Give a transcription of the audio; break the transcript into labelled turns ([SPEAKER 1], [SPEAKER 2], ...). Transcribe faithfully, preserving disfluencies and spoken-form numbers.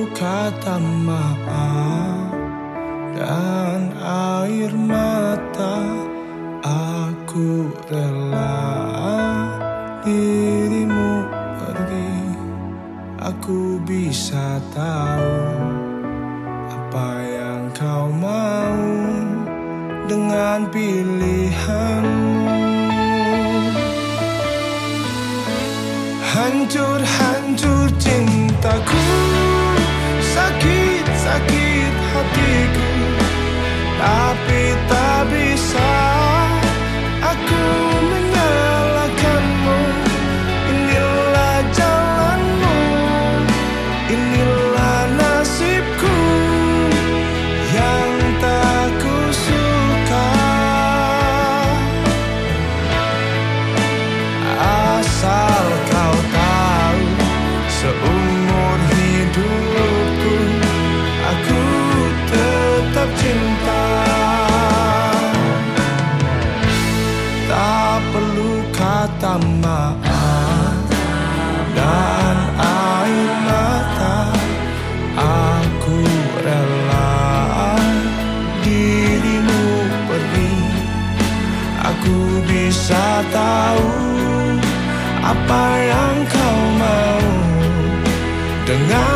[SPEAKER 1] perlu kata maaf dan air mata. Aku rela dirimu pergi. Aku bisa tahu apa yang kau mau dengan pilihanmu. Hancur-hancur cintaku, sakit-sakit hatiku, tapi tak bisa aku menyalahkanmu. Inilah jalanmu, inilah nasibku yang tak kusuka. Asal kau tahu, seumur hidupku aku tetap cinta. Tak perlu kata maaf dan air mata. Aku rela dirimu pergi. Aku bisa tahu apa yang kau mau dengan